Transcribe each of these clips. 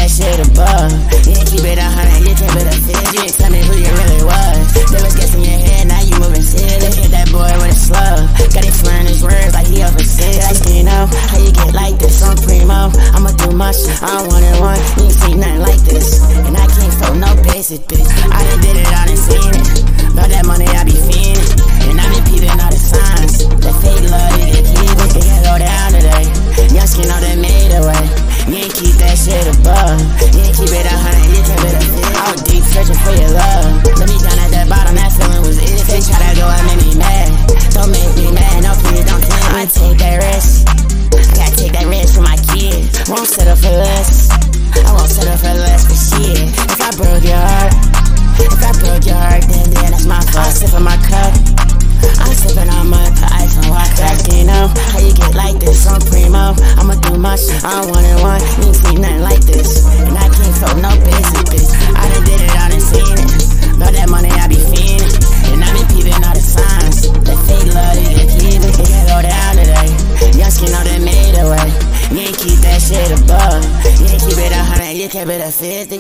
that shit above. You ain't keep it 100, you keep it a 50. You ain't tell me who you really was. They was guessing your head, now you moving silly. Hit that boy with a slug. Got him slurring his words like he overseas. Like, you know, how you get like this on Primo? I'ma do my shit, I don't want it one. You ain't seen nothing like this. And I can't throw no basic bitch. I done did it, I done seen it. About that money, I be fiending. And I been peeping all the signs. That fake love, you get keep it. It can go down today. Young skin on that made away. You ain't keep that shit above. You ain't keep it 100, you keep it a 50. I was deep searching for your love. Let me down at that bottom, that feeling was it. They try to go and make me mad. Don't make me mad, no please don't tell me. I take that risk. I gotta take that risk for my kids. Won't settle for less. I won't settle for less, but shit. If I broke your heart, then that's my fault. I sip on my cup. I'm sipping on mud, put ice on water. You know how you get like this on Primo? I'ma do my shit, I don't want it one. You ain't seen nothing like this. And I can't throw no basic bitch. I done did it, I done seen it. About that money, I be fiending. And I been peeping all the signs. That fake love, you can keep it. It can go down today. Young skin on that made away. You ain't keep that shit above. You ain't keep it 100, you keep it a 50.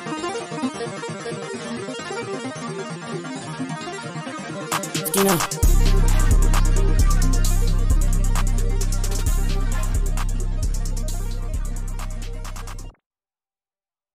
You know.